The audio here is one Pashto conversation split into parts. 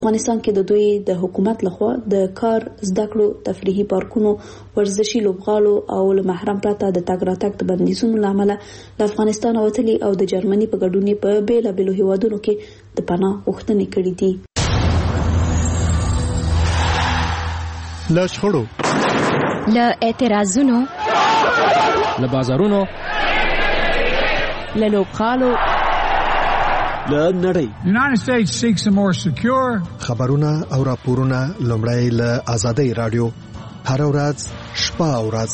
افغانستان کې د دوی د حکومت لخوا د کار زده کړو تفریحي پارکونو ورزشي لوبغالو او له محرم پرته د تګ راتګ د بندیزونو لامل د افغانستان وتلي او د جرمني په ګډون په بیلابېلو هیوادونو کې د پناه غوښتنې کړې دي. له شخړو، له اعتراضونو، له بازارونو، له لوبغالو، له نړۍ. United States seeks a more secure. خبرونه او راپورونه لومړی له آزادۍ رادیو هر ورځ شپه او ورځ.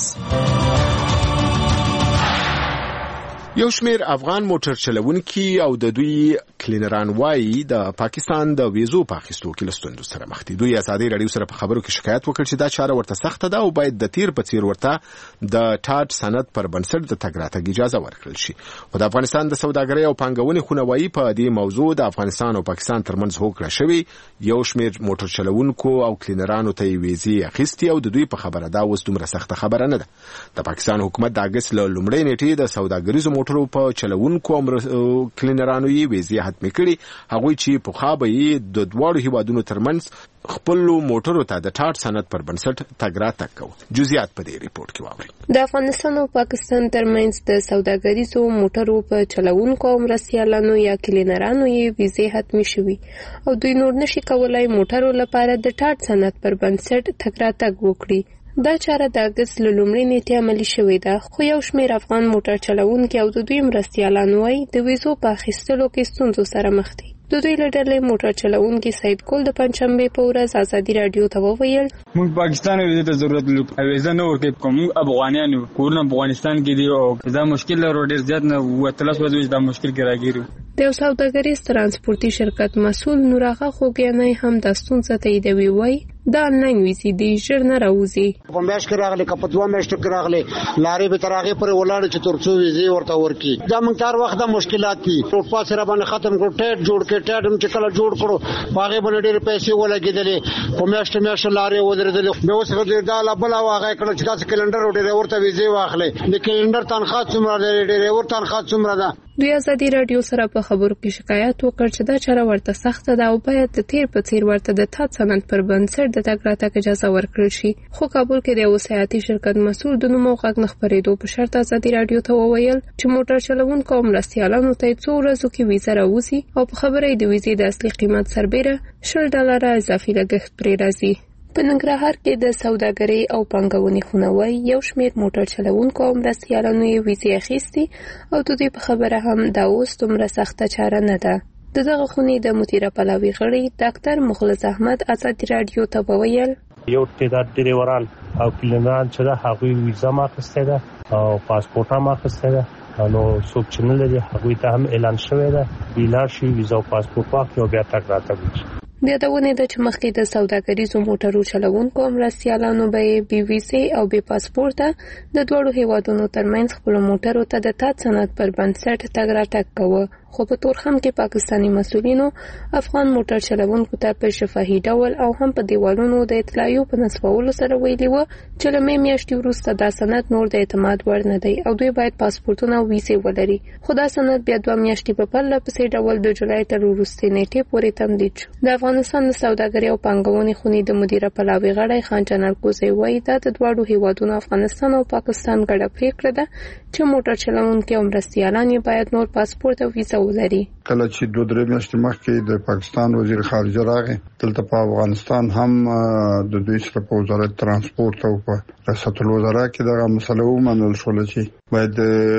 یو شمیر افغان موټر چلوونکي او د دوی کلینران وایي د پاکستان د ویزو په اخیستو کې له ستونزو سره مخ دي. دوی ازادي رادیو سره په خبرو کې شکایت وکړ چې دا چاره ورته سخته ده او باید د تیر په څیر ورته د ټاټ سند پر بنسټ د تګ راتګ اجازه ورکړل شي. خو د افغانستان د سوداګرۍ او پانګونې خونه وایي په دې موضوع د افغانستان او پاکستان ترمنځ هوکړه شوې. یو شمیر موټر چلوونکو او کلینرانو ته ویزې اخیستي او د دوی په خبره دا اوس دومره سخته خبره نه ده. د پاکستان حکومت د اگست له لومړۍ نیټې د سوداګریزو موټرو په چلوونکو او کلینرانو یې ویزې حتمي کړي. هغوی چې په خابه یې د دواړو هیوادونو ترمنځ خپل موټرو ته د ټاټ سند پر بنسټ تګ راتګ کوي. جزئیات په دې ریپورت کې واورئ. د افغانستان او پاکستان ترمنځ د سوداګریزو موټرو په چلوونکو او مرستیالانو یا کلینرانو یې ویزې حتمي شوي او دوی نور نشي کولای موټرو لپاره د ټاټ سند پر بنسټ تګ راتګ وکړي. دا چاره د اگست له لومړۍ نیټې عملي شوې ده، خو یو شمېر افغان موټر چلوونکي او د دوی مرستیالان وایي د ویزو په اخیستلو کې ستونزو سره مخ دي. د دوی له ډلې موټر چلوونکي سید ګل د پنځشنبې په ورځ ازادي رادیو ته وویل موږ پاکستان ویزې ته ضرورت لرو، ویزه نه ورکوي. کوم افغانان یو کورونه افغانستان کې دي او دا مشکل لرو ډېر زیات نه وتلس ورځې دا مشکل کې راګیرو. د یو سوداګریز ترانسپورتي شرکت مسؤل نوراغه خوګیانای هم د ستونزې تاییدوي. وایي دا آنلاین ویزې دي ژر نه راوځي. په میاشت کې راغلي که په 2 میاشتو کې راغلي لارې به تر هغې پورې ولاړې چې تر څو ویزې ورته ورکړي. دا موږ تر وخته مشکلات دي. ټوټپا سره باندې ختم کړو، ټیټ جوړ کړ، ټیټ هم چې کله جوړ کړو په هغې باندې ډېرې پیسې ولګېدلې، په میاشتو لارې ودرېدلې. بیا اوس دا لا بله هغه کړه چې داسې کلنډر او ډریور ته ویزې واخلې. د کلنډر تنخواه څومره ده، ډریور تنخواه څومره ده. دوی ازادي رادیو سره په خبرو کې شکایت وکړ چې دا چاره ورته سخته ده او باید د تیر په څیر ورته د ټاټ سند پر بنسټ د تګ راتګ اجازه ورکړل شي. خو کابل کې د یو سیاحتي شرکت مسؤل د نوم او غږ نه خپرېدو په شرط ازادي رادیو ته وویل چې موټر چلوونکو او مرستیالانو ته 2 ورځو کې ویزه راوځي او په خبره د ویزې د اصلي قیمت سربېره $10 اضافي لګښت پرې راځي. په ننګرهار کې د سوداګرۍ او پانګونې خونه وایي یو شمېر موټر چلوونکو او مرستیالانو یې ویزې اخیستي او د دوی په خبره هم دا اوس دومره سخته چاره نه ده. د دغه خونې د مدیره پلاوي غړي ډاکټر مخلص احمد ازادي رادیو ته وویل یو تعداد ډریوران او کلینران چې دا هغوی ویزه ما اخیستې ده او پاسپورټ هم اخیستې ده. نو څوک چې نه لري هغوی ته هم اعلان شوی ده ویلار شي ویزه او پاسپورټ واخلي او بیا تګ راتګ وکړي. د یادونې ده چې مخکې د سوداګریزو موټرو چلوونکو او مرستیالانو به یې بې ویزې او بې پاسپورټه د دواړو هیوادونو ترمنځ خپلو موټرو ته د ټاټ سند پر بنسټ تګ راتګ کوه. خو په تورخم کې پاکستاني مسؤلینو افغان موټر چلوونکو ته په شفاهي ډول او هم په دیوالونو د اطلاعیو په نصبولو سره ویلي وو چې له مې میاشتې وروسته دا سند نور د اعتماد وړ نه دی او دوی باید پاسپورټونه او ویزې ولري. خو دا سند بیا 2 میاشتې په پرله پسې ډول د جولای تر وروستۍ نیټې پورې تمدید شو. د افغانستان د سوداګرۍ او پانګونې خونې د مدیره پلاوي غړی خان جنرال کوزی وایي دا د دواړو هیوادونو افغانستان او پاکستان ګډه پریکړه ده چې موټر چلوونکي او مرستیالان یې باید نور پاسپورټ او ویزه ولري. کله چې 2-3 میاشتې مخکې د پاکستان وزیر خارجه راغی دلته په افغانستان هم د دوی سره په وزارت ترانسپورت او په ریاست الوزرا کې دغه مسله ومنل شوله چې باید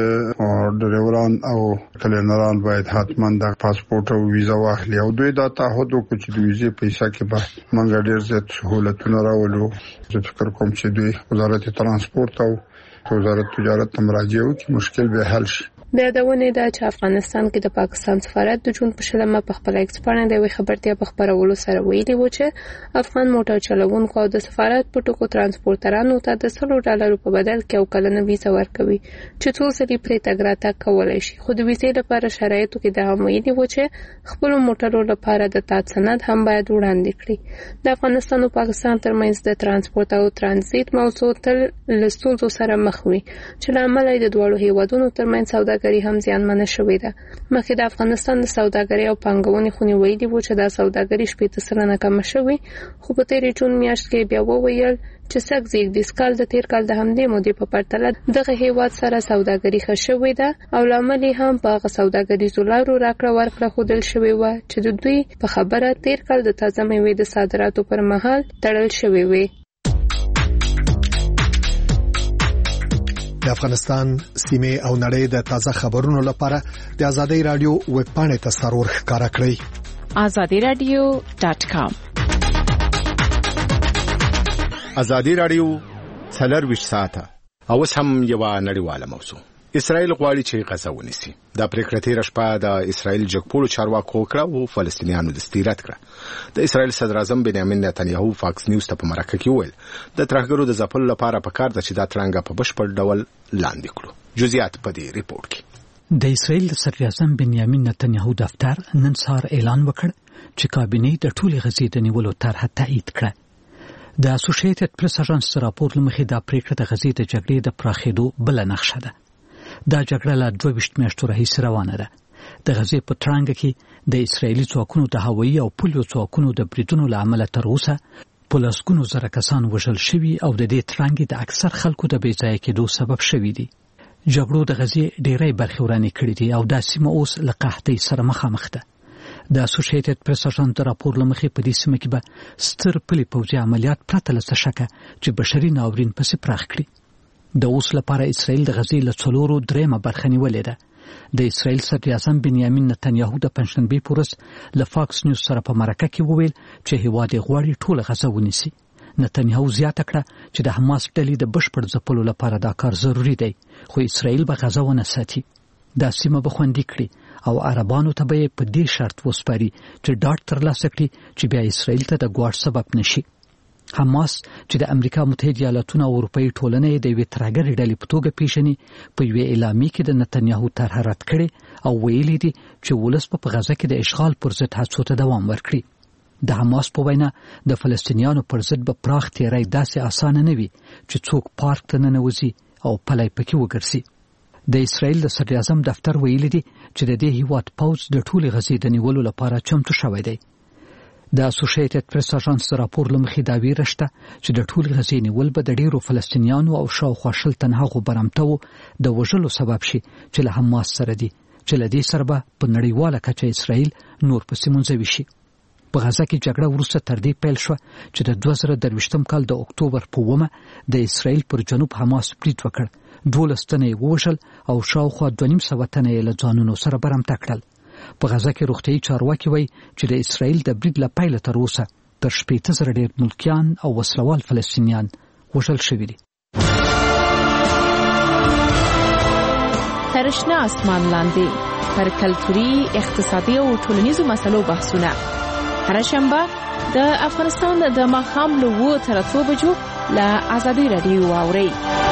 ډریوران او کلینران باید حتما د پاسپورټ او ویزه واخلي او دوی دا تعهد وکړي چې د ویزې پیسې کې به موږ ډېر زیات سهولتونه راولو. زه فکر کوم چې دوی وزارت ترانسپورت او وزارت تجارت ته مراجعه وکړي مشکل به حل شي. د یادونې ده چې افغانستان کې د پاکستان سفارت د جون په 20 په خپل ایکس باندې د یوې خبرتیا په خبرولو سره ویلي و چې افغان موټر چلوونکو او د سفارت په ټکو ترانسپورټرانو ته د $100 په بدل کې او کلنه ویزه ورکوي چې څو ځلې پرې تګ راتګ کولی شي. خو د ویزې لپاره شرایطو کې دا هم ویلي و چې خپلو موټرو لپاره د ټاټ سند هم باید وړاندې کړي. د افغانستان او پاکستان ترمنځ د ترانسپورت او ترانزیت موضوع تل له ستونزو سره مخ وي چې له امله د دواړو هیوادونو ترمنځ سوداګري هم زیانمنه شوې ده. مخکې د افغانستان د سوداګري او پانګونې خونې ویلي وو چې دا سوداګري 80% کمه شوې، خو په تېرې جون میاشت کې بیا وویل چې سږ کال د تیر کال د همدې مودې په پرتله دغه هیواد سره سوداګري ښه شوې ده او لامل هم په هغه سوداګریزو لارو راکړه ورکړه ښودل شوې وه چې د دوی په خبره تیر کال د تازه میوې د صادراتو پر مهال تړل شوې وې. د افغانستان سیمه او نړۍ د تازه خبرونو لپاره د آزادۍ رادیو ویب پاڼې ته سرور ښکارا کړئ azadiradio.com. آزادۍ رادیو 24 ساعته او هم یو نړیواله موضوع. اسرائیل غواړي چې غزه ونیسي. د پریکړې تیر شپه د اسرائیل جګپوړو چارواکو کړه او فلسطینیانو دستیرات کړه. د اسرائیل صدر اعظم بنیامین نتنیاهو فاکس نیوز ته په مرکه کې وویل د ترهګرو د ځپلو لپاره پکار ده چې دا ترنګ په بشپړ ډول لاندې کړو. جزئیات په دې ریپورت کې. د اسرائیل صدر اعظم بنیامین نتنیاهو دفتر نن سهار اعلان وکړ چې کابینه د ټولې غزې د نیولو طرحه تایید کړه. د اسوسییټډ پریس اژانس راپور لمخې دا پریکړه د غزې د جګړې د پراخېدو بل نقشه ده. دا جګړه لا 22 میاشتو راهیسې روانه ده. د غزې په ترانګ کې د اسرایلی ځواکونو د هوایي او پولیو ځواکونو د بریدونو له امله تر اوسه په لسګونو زره کسان وژل شوي او د دې ترانګ د اکثر خلکو د بې ځایه کېدو سبب شوي دي. جګړو د غزې ډېرې برخې ورانې کړې دي او دا سیمه اوس له قحطۍ سره مخامخ ده. د اسوسییټډ پریس اژانس د راپور لمخې په دې سیمه کې به ستر پلي پوځي عملیات پرته له څه شکه چې بشري ناورین پسې پراخ کړي. د اوس لپاره اسرائیل د غزې له 3/3 برخه نیولې ده. د اسرائیل صدر اعظم بنیامین نتنیاهو د پنځشنبې په ورځ له فاکس نیوز سره په مرکه کې وویل چې هیواد یې غواړي ټوله غزه ونیسي. نتنیاهو زیاته کړه چې د حماس ډلې د بشپړ ځپلو لپاره دا کار ضروری دی، خو اسرائیل به غزه ونه ساتي. دا سیمه به خوندي کړي او عربانو ته به په دې شرط وسپاري چې ډاډ ترلاسه کړي چې بیا اسرائیل ته د ګواښ سبب نشي. حماس چې د امریکا متحده ایالاتونو او اروپאי ټولنې د یوې ترهګرې ډلې په توګه پیژني، په یوې اعلامیه کې د نتنیاهو طرحه رد کړې او ویلي دي چې ولس په غزه کې د اشغال پر ضد هڅو ته دوام ورکړي. د حماس په وینا د فلسطینیانو پر ضد به پراخ تیری داسې اسانه نه وي چې څوک پارک ته ننوځي او پلی پکې وګرځي. د اسرائیل د صدر اعظم دفتر ویلي دي چې د دې هیواد پوځ د ټولې غزې د نیولو لپاره چمتو شوی دی. د اسوسییټډ پریس اژانس راپور لمخې دا ویره شته چې د ټولې غزې نیول به د ډیرو فلسطینیانو او شاوخوا 100 تنه هغو برمتو د وژلو سبب شي چې له حماس سره دي، چې له دې سره به په نړیواله کچه اسرائیل نور پسې منځوي شي. په غزه کې جګړه وروسته تر دې پیل شوه چې د 2023 کال د اکتوبر په 1 د اسرائیل پر جنوب حماس برید وکړ. 12 تنه یې ووژل او شاوخوا 2.5 تنه یې له ځانونو سره برمته کړل. په غزه کې روغتیايي چارواکي وایي چې د اسرائیل د برید له پیله تر اوسه تر 80,000 ډېر ملکیان او وسلوال فلسطینیان وژل شوي دي. تر شنه اسمان لاندې پر کلتوري، اقتصادي او ټولنیزو مسلو بحثونه هر شنبه د افغانستان د ماښام له 2 تر 3 بجو له آزادۍ رادیو اورئ.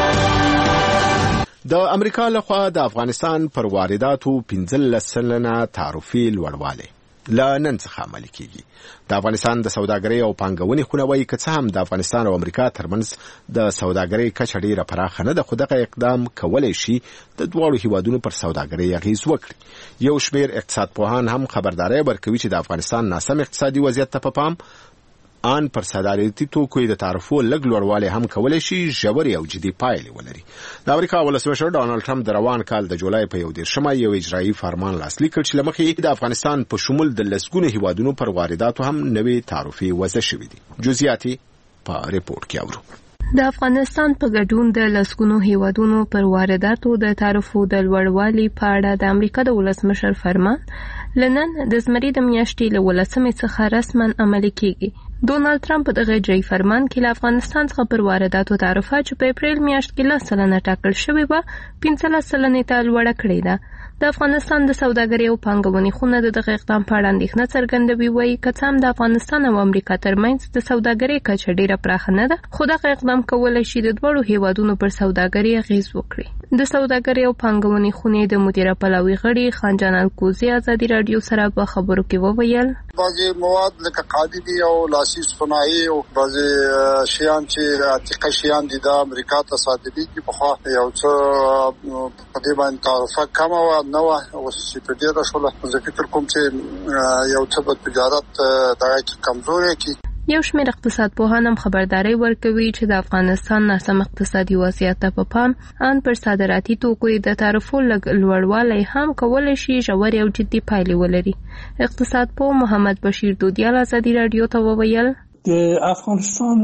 د امریکا لخوا د افغانستان پر وارداتو 15% تعرفي لوړوالی لا نن څخه عملي کیږي. د افغانستان د سوداګرۍ او پانګونې خونه وایي که څه هم د افغانستان او امریکا ترمنځ د سوداګرۍ کچه ډیره پراخه نه ده، خو دغه اقدام کولای شي د دواړو هیوادونو پر سوداګرۍ اغیز وکړي. یو شمیر اقتصاد پوهان هم خبرداري ورکوي چې د افغانستان ناسم اقتصادي وضعیت ته په پام ان پر صادراتي توکو د تعرفو لږ لوړوالی هم کولای شي ژورې او جدي پایلې ولري. د امریکا ولسمشر ډانلډ ټرمپ د روان کال د جولای په 11 یو اجرایي فرمان لاسلیک کړ چې لمخې د افغانستان په شمول د لسګونو هیوادونو پر وارداتو هم نوې تعرفي وضع شوې دي. جزئیات په ریپورت کې اورو. د افغانستان په ګډون د لسګونو هیوادونو پر وارداتو د تعرفو د لوړوالي په اړه د امریکا د ولسمشر فرمان لنن د زمري د میاشتې له 18 څخه رسما عملي کیږي. ډونالد ټرمپ د اجرایي فرمان کې له افغانستان څخه پر وارداتو تعرفه چې په اپریل میاشت کې 10% ټاکل شوې و 15% ته لوړه کړې ده. د افغانستان د سوداګرۍ او پانګونې خونه دغه اقدام په اړه اندېښنه څرګندوي، وایي که څه هم د افغانستان او امریکا ترمنځ د سوداګرۍ کچه ډیره پراخه نه ده، خو دغه اقدام کولای شي د دواړو هیوادونو پر سوداګرۍ اغیز وکړي. د سوداګرۍ او پانګونې خونې د مدیره پلاوي غړي خان جان الکوزي ازادي رادیو سره په خبرو کې وویل بعضي مواد لکه قادي دي او لاسي صنایع او بعضي شیان چې عتیقه شیان دي د امریکا ته صادرېږي په خوا یو څه په دې باندې تعرفه کم او نو او چې په دې راشول زه فکر کوم چې یو څه په تجارت دغه کمزوري کی یو شمېر اقتصاد پوهان هم خبرداري ورکوي چې د افغانستان ناسم اقتصادي وضعیت ته په پام ان پر صادراتي توکو د تعرفو لوړوالی هم کولای شي ژورې او جدي پایلې ولري. اقتصاد پوه محمد بشیر دودیال ازادي رادیو ته وویل د افغانستان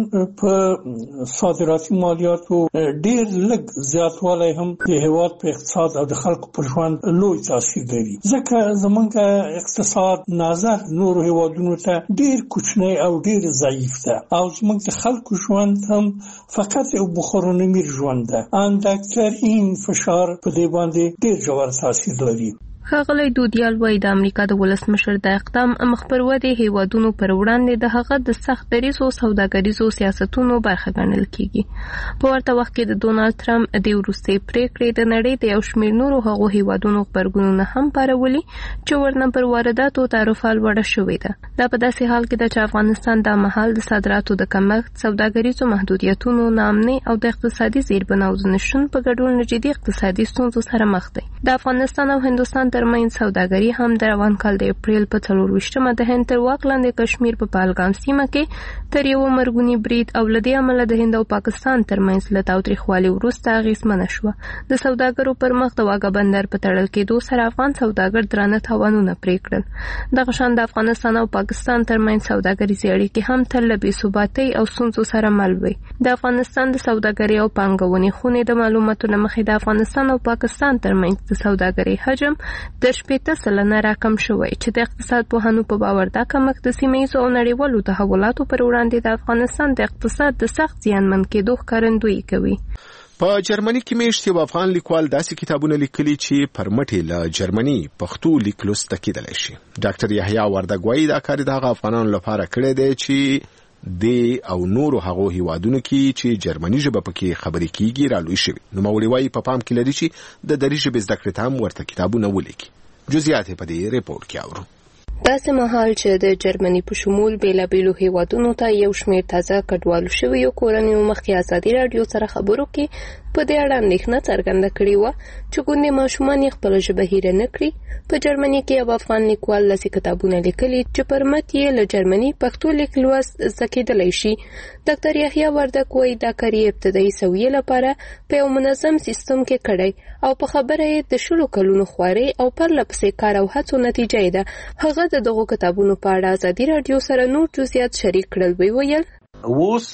په صادراتي مالیاتو ډیر لږ زیاتوالی هم د هیواد په اقتصاد او د خلکو پر ژوند لوی تاثیر لري ځکه زمونږ اقتصاد نظر نورو هیوادونو ته ډیر کوچنی او ډیر ضعیف ده او زمونږ د خلکو ژوند هم فقط یو بخارونمیر ژوند ده ان د اکثرین فشار په دې باندې ډیر ژور تاثیر لري. ښاغلی دودیال وایي د امریکا د ولسمشر د اقدام مخ پر ودې هیوادونو پر وړاندې د هغه د سخت دریځو سوداګریزو سیاستونو برخه ګڼل کیږي. په ورته وخت کې د ډونالد ټرمپ د وروستۍ پریکړې د نړۍ د یو شمېر نورو هغو هیوادونو غبرګونونه هم پارولي چې ورنه پر وارداتو تعرفه لوړه شوې ده. دا په داسې حال کې ده چې افغانستان د مهال د صادراتو د کمښت، سوداګریزو محدودیتونو، ناامنۍ او د اقتصادي زیربناوو نشتون په ګډون جدي اقتصادي ستونزو سره مخ دی. د افغانستان او هندوستان ترمنځ سوداګري هم د روان کال د اپریل په 24مه د هند تر واک لاندې کشمیر په پهلګام سیمه کې تر یو مرګونی برید او لدې عمله د هند او پاکستان ترمنځ له تاوتریخوالي وروسته اغېزمنه شوه. د سوداګرو پر مخ د واګه بندر په تړل کېدو سره افغان سوداګر درانه تاوانونه پرې کړل. دغه شان د افغانستان او پاکستان ترمنځ سوداګریزې اړیکې هم تل له بې ثباتۍ او ستونزو سره مل وي. د افغانستان د سوداګرۍ او پانګونې خونې د معلوماتو له مخې د افغانستان او پاکستان ترمنځ د سوداګرۍ حجم د 80% راکم شوی چې د اقتصاد پوهانو په باور دا کمښت د سیمه‌ییزو او نړیوالو تحولاتو پر وړاندې د افغانستان د اقتصاد د سخت زیانمن کېدو ښکارندویي کوي. په جرمني کې میشت یو افغان لیکوال داسې کتابونه لیکلي چې پر مټې له جرمني پښتو لیک لوست کېدلی شي. ډاکټر یحیی وردګ وایي دا کار د هغه افغانانو لپاره کړی دی چې د او نورو هغو هیوادونو کې چې جرمني ژبه پکې خبرې کیږي رالوي شوی. نو مولوی وایي په پام کې لري چې د دري ژبې زده کړې ته هم ورته کتابونه ولیکي. جزئیات په دې ریپورت کې اورو. داسې مهال چې د جرمني په شمول بیلابیلو هیوادونو ته یو شمېر تازه کډوالو شویو کورنیو مخکې ازادي رادیو سره خبرو کې په دې اړه اندېښنه څرګنده کړې وه چې ګوندې ماشومان یې خپله ژبه هیره نه کړي. په جرمني کې یو افغان لیکوال لسې کتابونه لیکلي چې پر مټ یې له جرمني پښتو لیک لوست زده کېدلی شي. ډاکټر یحیی وردګ وایي دا کار یې ابتدایي سویې لپاره په یو منظم سیستم کې کړی او په خبره یې د 10 کلونو خوارۍ او پرله پسې کار او هڅو نتیجه ده. هغه د دغو کتابونو په اړه ازادي رادیو سره نور جزئیات شریک کړل. ویل اوس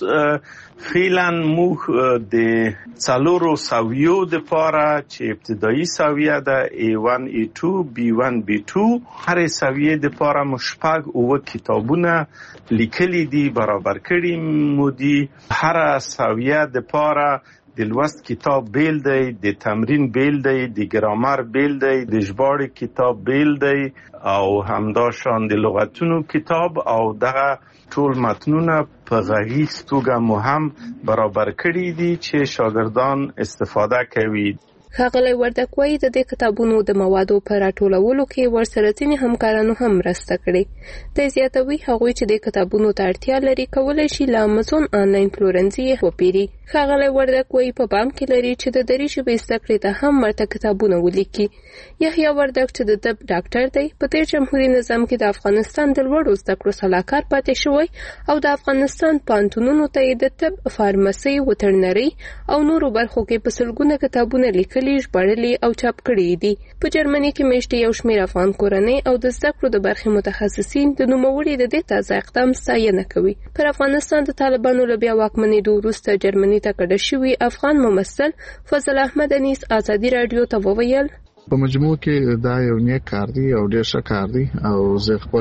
فعلا موږ د څلورو سویو د پاره چې ابتدایي سویه ده A1 A2 B1 B2 هر سویه د پاره مشپږ او کتابونه لیکلي دي برابر کړي مو دي. هر سویه د پاره د لوست کتاب بیل دی، د تمرین بیل دی، د ګرامر بیل دی، د ژباړې کتاب بیل دی او همداشان د لغتونو کتاب او دغه ټول متنونه په غږیز توګه مو هم برابر کړي دي چې شاګردان استفاده کوي. ښاغلی وردګ وایي د دې کتابونو د موادو په راټولولو کې ورسره ځینې همکارانو هم مرسته کړې. د زیاتوي هغوی چې د کتابونو ته اړتیا لري کولی شي له امازون آنلاین پلورنځي یې وپیري. ښاغلی وردګ وایي په پام کې لري چې د دري ژبې زده کړې ته هم ورته کتابونه ولیکي. یحیی وردګ چې د طب ډاکټر دی په تېر جمهوري نظام کې د افغانستان د لوړو زده کړو سلاکار پاتې شوی او د افغانستان پوهنتونونو ته یې د طب، فارمسۍ، وترنرۍ او نورو برخو کې په سلګونه کتابونه لیکلي، ژباړلي او چاپ کړي دي. په جرمني کې میشتې یو شمېر افغان کورنۍ او د زده کړو د برخې متخصصین د نوموړي د دې تازه اقدام ستاینه کوي. پر افغانستان د طالبانو له بیا واکمنېدو وروسته جرمني ته کډه شوي افغان ممثل فضل احمد انیس ازادي رادیو ته وویل په مجموع کې دا یو نیک کار دی او ډېر ښه کار دی او زه خپل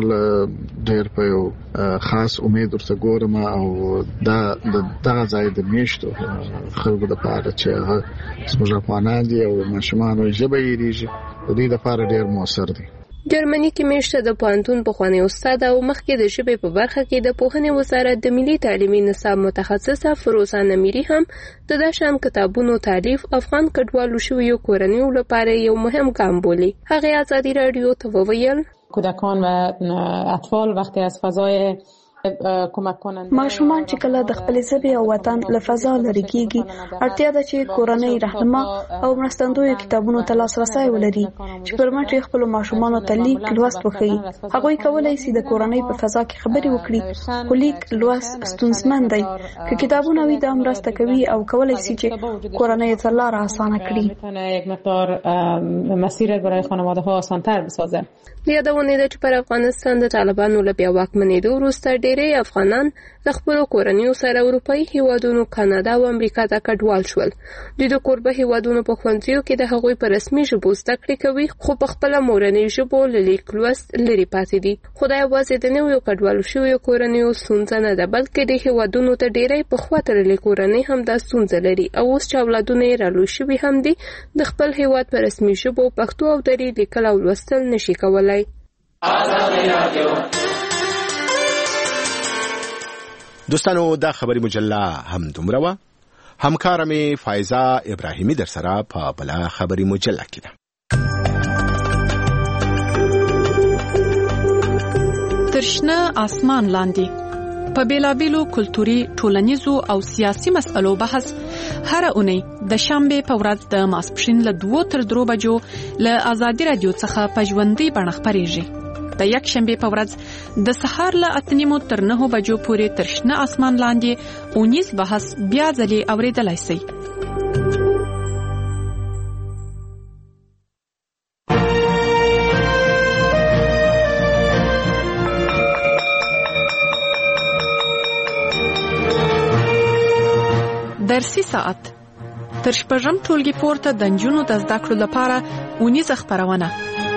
ډېر په یو خاص امید ورته ګورم او دا دغه ځای د میشتو خلکو لپاره چې زموږ افغانان دي او ماشومان ژبه یې ریږي د دې لپاره ډېر موثر دی. جرمني کې میشته د پوهنتون پخوانی استاد او مخکې د ژبې په برخه کې د پوهنې وزارت د ملي تعلیمي نصاب متخصصه فروزه نمیری هم د داشان کتابونو تالیف افغان کډوالو شویو کورنیو لپاره یو مهم ګام بولي. هغه ازادي رادیو ته وویل کودکان و اطفال وقتی از فضای ماشومان چې کله د خپل ژبې او وطن له فضا لري کیږي اړتیا ده چې کورنۍ رهنما او مرستندوی کتابونو ته لاسرسي ولري چې پرمټ خپل ماشومانو ته لیک لوست وکړي. هغه کولای شي د کورنۍ په فضا کې خبرې وکړي خو لیک لوست ستونزمن دی که کتابونه وي د مرسته کوي او کولای شي چې کورنۍ ته لار آسانه کړي. یک مقدار مسیر برای خانواده ها آسان‌تر بسازه. یادونه ده چې پر افغانستان د طالبانو له بیا واکمنېدو وروسته ډېری افغانان د خپلو کورنیو سره اروپایي هیوادونو کاناډا او امریکا ته کډوال شول. دوی د کوربه هیوادونو په ښوونځیو کې د هغوی په رسمي ژبو زده کړې کوي خو په خپله مورنۍ ژبو له لیک لوست لرې پاتې دي. خو دا یوازې د نویو کډوالو شویو کورنیو ستونزه نه ده بلکې د هیوادونو ته ډېری پخوا تړلې کورنۍ هم دا ستونزه لري او اوس چې اولادونه یې رالوی شوي هم دي د خپل هیواد په رسمي ژبو پښتو او دري لیکل او لوستل نشي کولی. دوستانو دا خبری مجله هم دومره وه. همکاره می فایزه ابراهیمی در سره په بله خبری مجله کې ده. ترشنه اسمان لاندې په بیلابیلو کلتوري ټولنیزو او سیاسي مسئلو بحث هر اونۍ د شنبه په ورځ د ماسپښین له 2 تر 3 بجو له ازادي رادیو څخه په ژوندۍ بڼه خپرېږي. د یک شنبه په ورځ د سهار له 8:30 تر 9 بجو پورې ترشنه اسمان لاندې اونیز بحث بیا ځلې اوریدلای شئ. درسي ساعت تر شپږم ټولګي پورته د نجونو د زده کړو لپاره اونیزه خپرونه.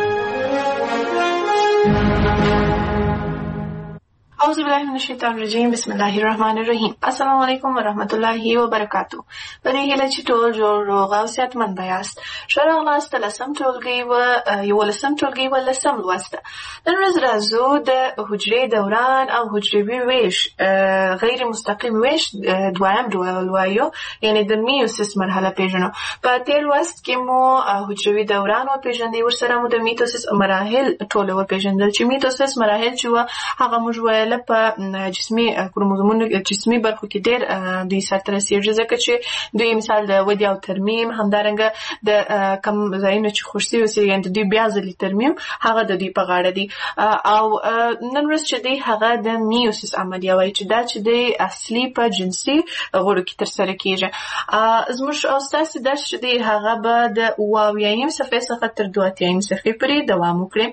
اعوذ بالله من الشیطان الرجیم بسم الله الرحمن الرحیم. السلام علیکم و رحمت الله و برکاته. په دې هیله چې ټول جوړ روغ او صحتمند یاست. ښه راغلاست لسم ټولګي و یولسم ټولګي و لسم لوست. نن ورځ راځو د حجرې دوران او حجروي ویش غیر مستقیم ویش دویم ډول وایو یعنی د میوسیس مرحله پیژنو. په تیر لوست کې مو حجروي دوران او پیژندې ورسره مو د میوسیس مراحل ټول و پیژندل چې میوسیس مراحل چې هغه موږ په جسمي کروموزومونو جسمي برخو کې ډېر دوی سره رسیږي ځکه چې دوی مثال د ودې او ترمیم همدارنګه د کم ځایونو چې خوشتي اوسي یعنې د دوی بیا ځلې ترمیم هغه د دوی په غاړه دي او نن ورځ چې دی هغه د میوسیس عملیه وایي چې دا چې دی اصلي په جنسي غړو کې ترسره کیږي. زموږ او ستاسې درس چې دی هغه به د اویایم صفحې څخه تر 2 صفحې پورې دوام وکړي.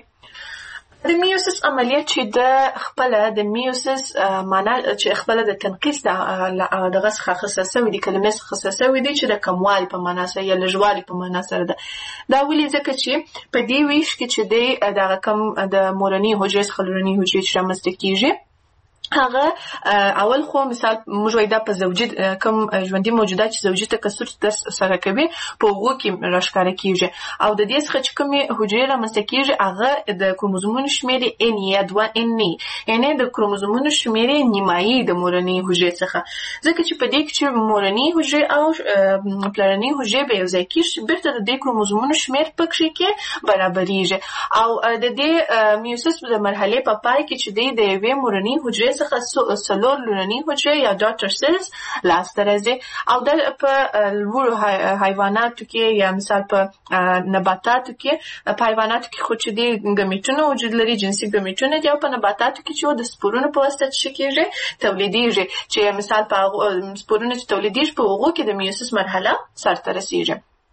د میوسیس عملیه چې د خپل د میوسیس معنا چې خپل د تنقیس دغه څخه خصصه وي د کلمې څخه خصصه وي چې د کموالي په معنا سره یا لږوالي په معنا سره ده. دا ولې ځکه چې په دې ویش کې چې د دغه کم د مورنۍ حجرې څخه لورنۍ حجرې چې رامنځته کیږي هغه اول خو مثال موږ وایو دا په زوجي کوم ژوندي موجودات چې زوجي تکثر سره کوي په هغو کې راښکاره کیږي او د دې څخه چې کومې حجرې رامنځته کیږي هغه د کروموزومونو شمېر ان یا 2 ان یعنې د کروموزومونو شمېر نیمایي د مورنۍ حجرې څخه ځکه چې په دې کې چې مورنۍ حجرې او پلرنۍ حجرې به یو ځای کیږي بیرته د دې کروموزومونو شمېر پکې کې برابرېږي او د دې میوسیس د مرحلې په پای کې چې د یوې مورنۍ حجرې څخه څلور لورنۍ حجرې یا ډاټر سیلز لاسته راځي او د په لوړو حیواناتو کې یا مثال په نباتاتو کې په حیواناتو کې خو چې د ګمیټونو وجود لري جنسي ګمیټونه دي او په نباتاتو کې چې د سپورونو په واسطه څه کېږي تولیدېږي چې مثال په سپورونو چې تولیدېږي په هغو کې د میوسیس مرحله سرته رسېږي.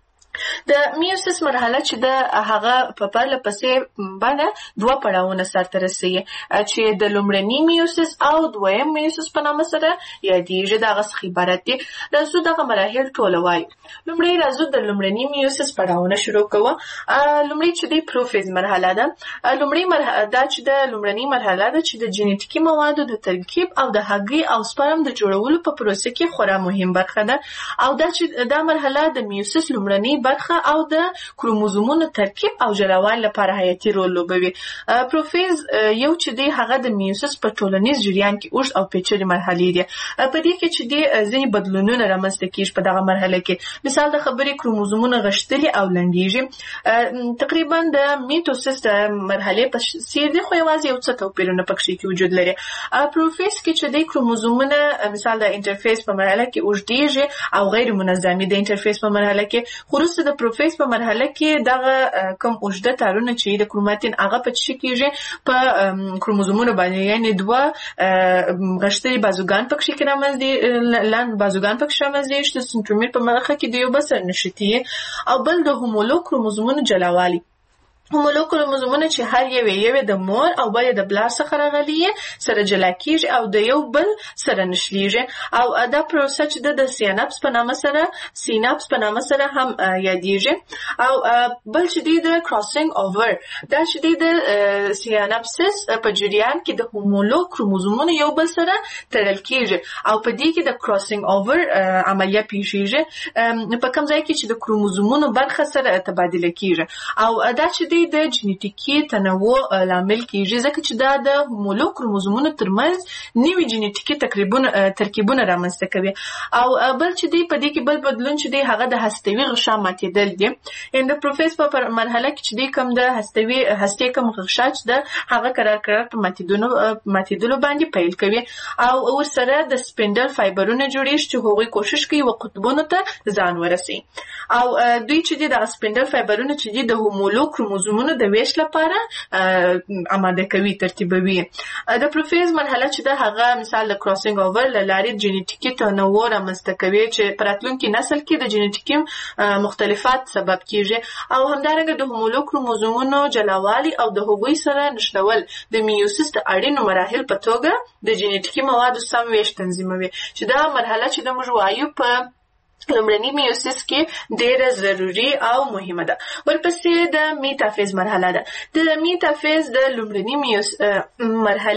د میوسیس مرحله چې د هغه په پرله پسې باندې 2 پړاوونه سرته رسوي چې د لومړني میوسیس او دویم میوسیس په نامه سره یادېږي. دغه څخه عبارت دي. راځو دغه مراحل ټول وایو. لومړی راځو د لومړني میوسیس پړاوونه شروع کوو. لومړی چې د پروفیز مرحله ده. لومړی مرحله دا چې د لومړني مرحله ده چې د جینیټیکي موادو د ترکیب او د هګۍ او سپرم د جوړولو په پروسه کې خورا مهم برخه ده او دا چې دا مرحله د میوسیس لومړني برخه او د کروموزومونو ترکیب او جوړول لپاره حیاتي رول لوبوي. پروفیز یو چې دی هغه د میوسس په ټولنیز جریان کې اوږد او پیچلې مرحلې دي. په دې کې چې دی ځینې بدلونونه رامنځته کیږي په دغه مرحله کې. مثال د خبرې کروموزومونه غښتلي او لنډیږي. تقریبا د میټوسس د مرحلې په څیر دی، خو یوازې یو څه توپیرونه پکې کې وجود لري. پروفیز کې چې دی کروموزومونه مثال د انټرفیس په مرحله کې اوږدیږي او غیر منظمي د انټرفیس په مرحله کې. خو وروسته د پروفیز په مرحله کې دغه کوم اوږده تارونه چې د کروماتین هغه په څه کېږي په کروموزومونو باندې، یعنی دوه غښتلي بازوګان پکې کې رامنځته لاندې بازوګان پکې رامنځته چې سنترومیر په مرحله کې د یو بل سره نښتي، او بل د هومولوګ کروموزومونو جلاوالي. هومولوګ کروموزومونه چې هر یو د مور او بل د پلار څخه راغلي سره جلا کیږي او د یو بل سره نښلیږي، او دا پروسه چې د سیناپس په نامه سره هم یادېږي. او بل چې دی د کراسینګ اوور، دا چې دی د سیناپسس په جریان کې د هومولوګ کروموزومونه یو بل سره تړل کیږي، او په دې کې د کراسینګ اوور عملیه پیښیږي په کوم ځای کې چې د کروموزومونو برخه سره تبادله کیږي. او دا چې د جنیټیکي تنوع لامل کیږي، ځکه چې دا د هومولوګ کروموزومونو ترمنځ نوي جنیټیکي ترکیبونه رامنځته کوي. او بل چې دی په دې کې بل بدلون چې دی هغه د هستوي غشا ماتېدل دي. ان د پروفیز په مرحله کې چې دی کوم د هستې کوم غشا چې د هغه قرار په ماتېدلو باندې پیل کوي، او ورسره د سپینډل فایبرونه جوړیږي چې هغوی کوشش کوي و قطبونو ته ځان ورسي. او دوی چې دی د سپینډل فایبرونه چې دی د هومولوګ کروموزومونو د ویش لپاره آماده کوي، ترتیبوي. د پروفیز مرحله چې د هغه مثال د کراسینګ اوور له لارې جنیټیکي تنوع رامنځته کوي چې په راتلونکي نسل کې د جنیټیکي مختلفات سبب کیږي. او همدارنګه د هومولوګ کروموزومونو جلاوالي او د هغوی سره نښلول د میوسس د اړینو مراحل په توګه د جنیټیکي موادو سم ویش تنظیموي، چې دا مرحله چې د موږ وایو په لومړني میوسس کې ډیره ضروري او مهمه ده. ورپسې د میټافیز مرحله ده. د میټافیز د لومړني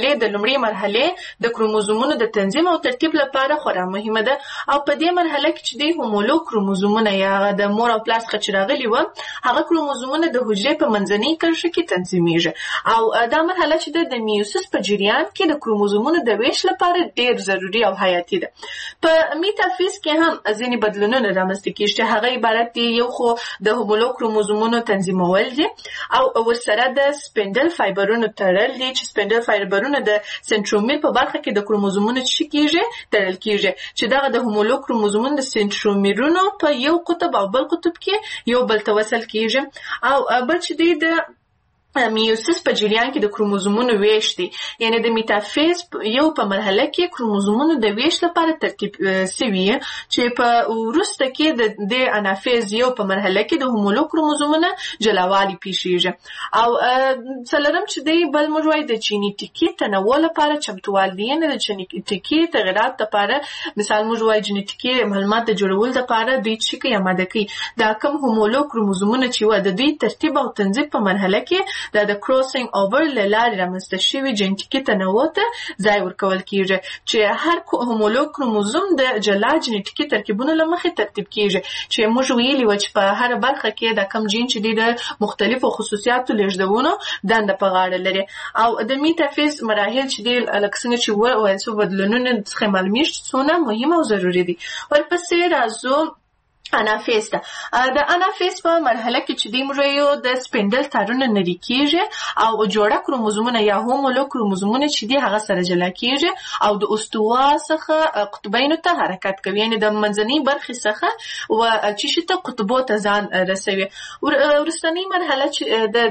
مرحله د کروموزومونو د تنظیم او ترتیب لپاره خورا مهمه ده. او په دې مرحله کې چې د هومولوګ کروموزومونه یا د مور او پلار څخه چې راغلي و، هغه کروموزومونه د حجرې په منځنۍ کرښه کې تنظیمیږي. او دا مرحله چې د میوسس په جریان کې د کروموزومونو د ویش لپاره ډیر ضروري او حیاتي ده. په میټافیز کې هم ځینې بدلونونه رامنځته کیږي چې هغه عبارت دي یو خو د هومولوګ کروموزومونو تنظیمول دي، او ورسره د سپینډل فایبرونو تړل دي چې سپینډل فایبرونه د سنترومیر په برخه کې د کروموزومونو تړل کیږي، چې دغه د هومولوګ کروموزومونو د سنترومیرونو په یو قطب او بل قطب کې یو بل ته وصل کیږي. او بل چې دی د میوسس په جریان کې د کروموزومونو ویش دي، یعنی د میټافیز یو په مرحله کې کروموزومونو د ویش لپاره ترتیب سوي، چې په وروسته کې د انافیز یو په مرحله کې د هومولوګ کروموزومونو جلاوالي پیښیږي. او څلورم چې دی بل موږ وایو د جنیټیکي تنوع لپاره چمتووالی دی، یعنی د جنیټیکي تغیرات لپاره مثال موږ وایو جنیټیکي معلومات د جوړولو لپاره دوی چې کوي آماده کوي. دا کوم هومولوګ کروموزومونه چې و د دوی ترتیب او تنظیم په مرحله کې د کراسینګ اوور له لارې رامنځته شوي جنیټیکي تنوع ته ځای ورکول کیږي، چې هر هومولوګ کروموزوم د جلا جنیټیکي ترکیبونو له مخې ترتیب کیږي، چې موږ ویلي و چې په هر برخه کې د کم جین چې دی د مختلفو خصوصیاتو لیږدونو دنده په غاړه لري. او د میټافیز مراحل چې دی لکه څنګه چې وویل څو بدلونونه څخه معلومیږي څونه مهم او ضروري دي. ورپسې راځو انافیز ته. د انافیز په مرحله کې چې دی موږ د سپینډل تارونه نری کیږي او جوړه کروموزومونه یا هومولوګ کروموزومونه چې دی هغه سره جلا کیږي او د استوا څخه قطبینو ته حرکت کوي، یعنی د منځنۍ برخې څخه و چې ته قطبو ته ځان رسوي. وروستنۍ مرحله چې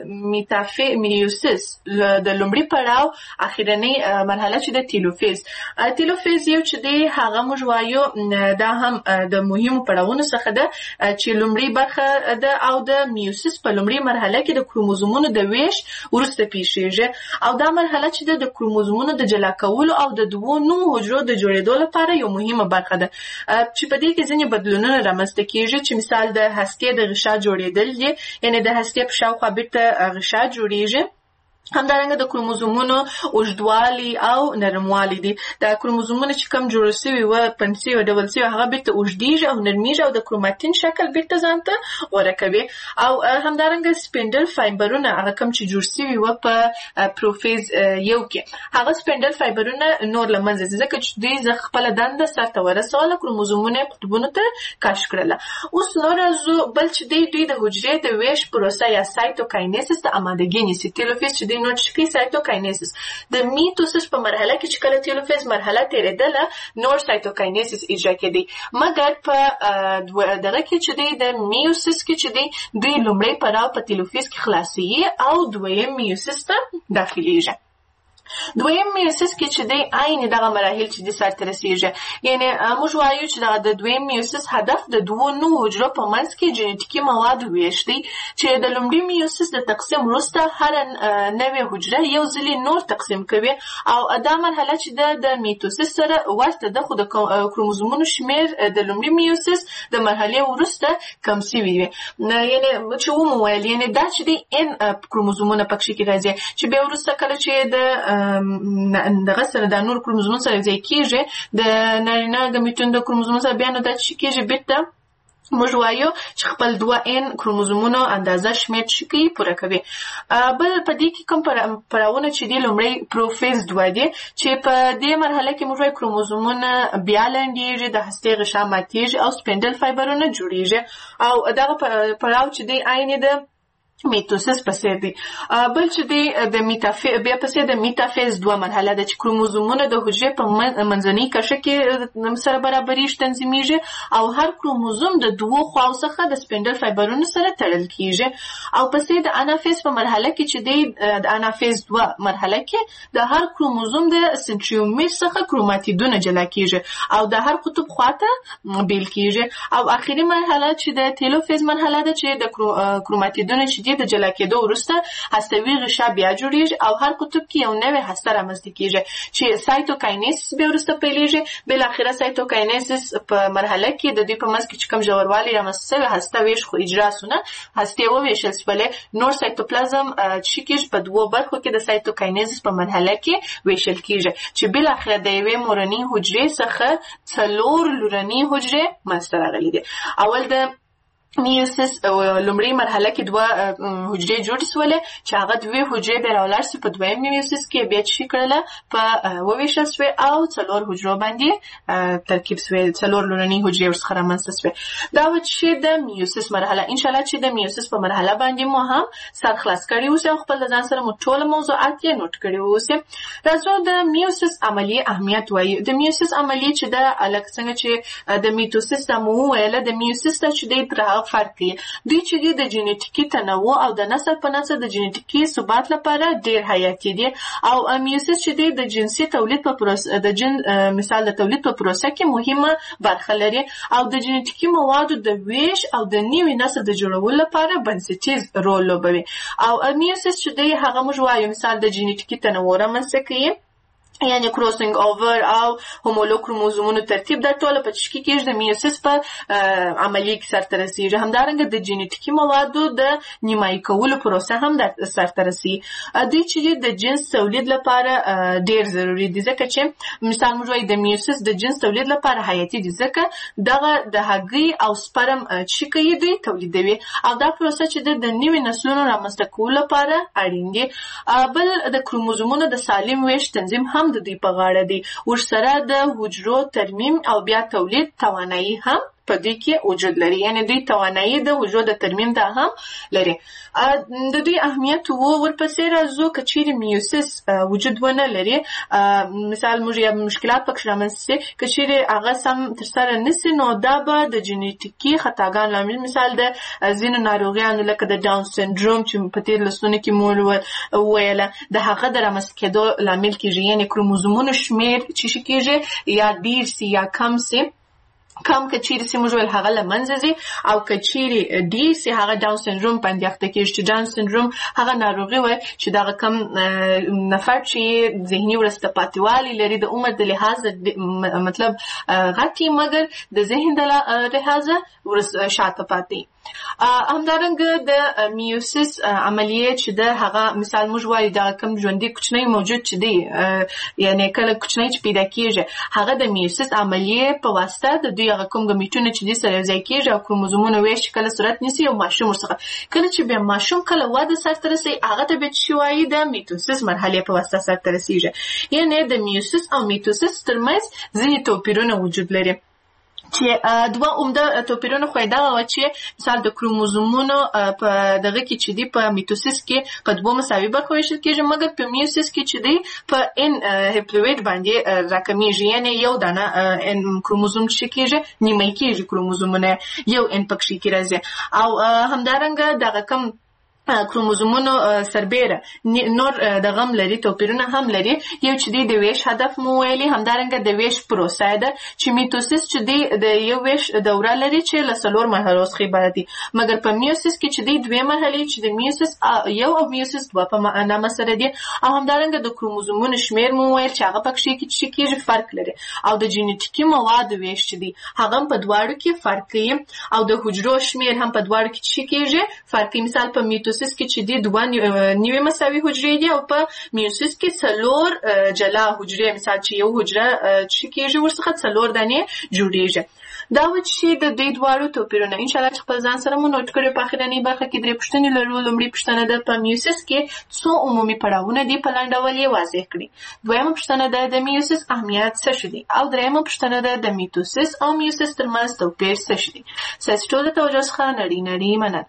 د میوسس د لومړي پړاو اخیرنۍ مرحله چې د تیلوفیز یو چې دی هغه موږ وایو دا هم د مهمو پړاو څخه ده چې لومړی برخه ده او د میوسس په لومړی مرحله کې د کروموزومونو د ویش وروسته پیښیږي، او دا مرحله چې د کروموزومونو د جلا کولو او د دوو نوو حجرو د جوړېدو لپاره یو مهمه برخه ده، چې په دې کې ځینې بدلونونه رامنځته کیږي، چې مثال د هستې د غشا جوړېدل دي، یعنی د هستې په شاوخوا بیرته غشا جوړیږي همدارنګه د کروموزومونو اوږدوالي او نرموالی دي. د کروموزومونو چې کم جوړ شوي و پنسي او ډبل سي هغه بیرته اوږدیږي او نرمیږي او د کروماتین شکل بیرته ځانته غوره کوي. او همدارنګه سپینډل فایبرونه هغه کم چې جوړ شوي و په پروفیز یو کې هغه سپینډل فایبرونه نور له منځه ځي ځکه چې دوی خپله دنده سرته ورسوله، کروموزومونه یې قطبونو ته کش کړله. اوس نور بل چې دوی د حجرې د ویش پروسه یا سایتوکاینیسس ته امادګي نیسي. تیلوفیز چې دوی نوټ شي سایتوکاینیسس د میټوسس په مرحله کې چې کله تیلوفیز مرحله تیرېدله نور سایتوکاینیسس اجرا کېدی، مګر په دغه کې چې دی د میوسس کې چې دی دوی لومړی پړاو په تیلوفیز کې خلاصيږي او دویم میوسس ته داخليږي. دویم میوسس کې چې دی عین دغه مراحل چې د سرته رسیږي، یعنی موږ وایو چې د دویم میوسس هدف د دوو نوو حجرو په منځ کې جنیټیکي مواد ویش دی چې د لومړي میوسس د تقسیم وروسته هر نوې حجره یو ځلې نور تقسیم کوي او دا مرحله چې د میټوسس سره ورته ده، خو د کروموزومونو شمیر د لومړي میوسس د مرحلې وروسته کم شوی وي. یعنی چې ومویل یعنی دا چې دی ان کروموزومونه پکې کې راځي چې بیا وروسته کله چې د دغه سره د نور کروموزومونو سره ځای کېږي د نارینه ګمیټون د کروموزومونو سره بیا نو دا چې کېږي بیرته موږ وایو چې خپل 2n کروموزومونو اندازه شمیر چې کوي پوره کوي. بل په دې کې کوم پړاوونه چې دی لومړی پروفیز 2 دی چې په دې مرحله کې موږ وایو کروموزومونه بیا لنډیږي، د هستې غشا ماتیږي او سپینډل فایبرونه جوړیږي او دغه پړاو چې دی عین د میټوسس پسې دی. بل چې دی د بیا پسې د میټافیز 2 مرحله ده چې کروموزومونه د حجرې په منځنۍ کرښه کې سره برابرېږي، تنظیمیږي او هر کروموزوم د دوو خواو څخه د سپینډل فایبرونو سره تړل کېږي. او پسې د انافیز په مرحله کې چې دی د انافیز 2 مرحله کې د هر کروموزوم د سنټریومیر څخه کروماتیدونه جلا کېږي او د هر قطب خواته بیل کېږي. او اخري مرحله چې د تیلوفیز مرحله ده چې د کروماتیدونه چې د جلا کېدو وروسته هستوي غشا بیا جوړیږي او هر قطب کې یو نوې هسته رامنځته کېږي چې سایتوکاینیسس بیا وروسته پیلېږي. بالاخره سایتوکاینیسس په مرحله کې د دوی په منځ کې چې کوم ژوروالی رامنځته شوی هسته ویش خو اجرا سونه هستې وویشل شولې، نور سایتوپلازم چې کېږي په دوو برخو کې د سایتوکاینیسس په مرحله کې ویشل کېږي چې بالاخره د یوې مورنۍ حجرې څخه 4 لورنۍ حجرې منځته راغلي دي. اول د میوسس لومړی مرحله کې 2 حجرې جوړې شولې چې هغه 2 حجرې بیا راولاړ شي په دویم میوسس کې بیا چې کړله په وویشل شوې او 4 حجرو باندې ترکیب شوې، 4 لورنۍ حجرې ورڅخه رامنځته شوې. دا و چې د میوسس مرحله ان شاء الله چې د میوسس په مرحله باندې مو هم سر خلاص کړی اوسه او خپل ځان سره مو ټول موضوعات یې نوٹ کړی اوسه. راځو د میوسس عملیه اهمیت وایي. د میوسس عملیه چې د الګ څنګه چې د میټوسس مو ویله د میوسس چې د فرق دی دوی چې د جنیټیکي تنوع او د نسل په نسل د جنیټیکي ثبات لپاره ډیر حیاتي دي. او میوسس چې د جنسي تولید په پروسه د مثال د تولید په پروسه کې مهمه برخه لري او د جنیټیکي موادو د ویش او د نوي نسل د جوړولو لپاره بنسټیز رول لوبوي. او میوسس چې د هغه موږ وایو مثال د جنیټیکي تنوع رامنځته کوي، یعنی کروسینګ اوور او هومولوګ کروموزومونو ترتیب د ټوله په تشکیل کې د میوسس په عملیه کې سرته رسیږي. همدارنګه د جنیټیکي موادو د نیمایي کولو پروسه هم د سرته رسیږي. دوی چې د جنس تولید لپاره ډیر ضروری دي ځکه چې مثال موږ وایو د میوسس د جنس تولید لپاره حیاتي دي ځکه دغه د هګۍ او سپرم چې کوي دوی تولیدوي او دا پروسه چې د نوي نسلونو رامنځته کولو لپاره اړین دي. بل د کروموزومونو د سالم ویش تنظیم هم د دوی په غاړه دی. ورسره د حجرو ترمیم او بیا تولید توانایي هم په دې کې وجود لري، یعنی دوی توانایي د حجرو د ترمیم دا هم لري. د دوی اهمیت ورپسې راځو که چیرې میوسس وجود ونه لري، مثال موږ یا مشکلات پکې رامنځته شي که چیرې هغه سم ترسره نشي نو دا به د جنیټیکي خطاګانو لامل مثال د ځینو ناروغیانو لکه د ډاون سنډروم چې په تیر لسونو کې مو ویله د هغه د رامنځته کېدو لامل کېږي، یعنی کروموزومونو شمیر چې کېږي یا ډیر سي یا کم سي. کم کچيري سي موږ ول هغه لمنځه زی او کچيري ډي سي هغه ډاون سندروم باندې اخته کېږي چې ډاون سندروم هغه ناروغي وای چې دا کم نفر چې ذهني ورسته پاتېوالي لري د عمر د لحاظ مطلب غټي مګر د ذهن د لحاظ ورس شاته پاتې. همدارنګه د میوسیس عملیه چې د هغه مثال موږ وایو دا کوم ژوندۍ کوچنی موجود چې دی یعنی کله کوچنی چې پیدا کیږي هغه د میوسیس عملیه په واسطه د دوی هغه کوم ګمیټونه چې دي سره ځای کیږي او کروموزومونه ویش کله صورت نیسي او ماشوم ورڅخه کله چې به ماشوم کله واده سره رسي هغه ته به شوي د میټوسیس مرحله په واسطه سره رسیږي یعنی د میوسیس او میټوسیس ترمنځ ځینې توپیرونه وجود لري چې دوه عمده توپیرونه خو دا و چې مثال د کروموزومونو په دغه کې چې دی په میټوسیس کې په دوه مساوي برخو ویشل کېږي مګر په میوسیس کې چې دی په ان هپلوئید باندې راکمیږي یعنی یو دانه ان کروموزوم چې کېږي نیمه کېږي کروموزومونه یو ان پکې کې راځي او همدارنګه دغه کم کروموزومونو سربیره نور د غم لري توپیرونه هم لري یو چې دی د ویش هدف مو ویلي همدارنګه د ویش پروسه ده چې میټوسیس چې دی د یو ویش دوره لري چې له څلور مرحلو څخه عبارت دي مګر په میوسیس کې چې دی دوه مرحلې چې د میوسیس یو او میوسیس دوه په معنا مسره دي او همدارنګه د کروموزومونو شمیر مو ویل چې هغه پکې کې کېږي فرق لري او د جینیټیکي مواد ویش چې دی هغه په دواړو کې فرق کوي او د حجرو شمیر هم په دواړو کې کېږي فرق مثال په میټوسیس کې چې دی دوه نیوي مساوي حجرې دي او په میوسیس کې څلور جلا حجرې مثال چې یو حجره چې کېږي ورڅخه څلور دانې جوړیږي دا و چې د دوی دواړو توپیرونه ان شاء الله خپل ځان سره مو نوٹ کړئ په اخرنۍ برخه کې درې پوښتنې لرو لومړی پوښتنه ده په میوسیس کې څو عمومي پړاوونه دي په لاندې ډول یې واضح کړئ دویمه پوښتنه ده د میوسیس اهمیت څه شي دي او دریمه پوښتنه ده د میټوسیس او میوسیس ترمنځ توپیر څه شي دي ستاسو ټول د توجه څخه نړۍ مننه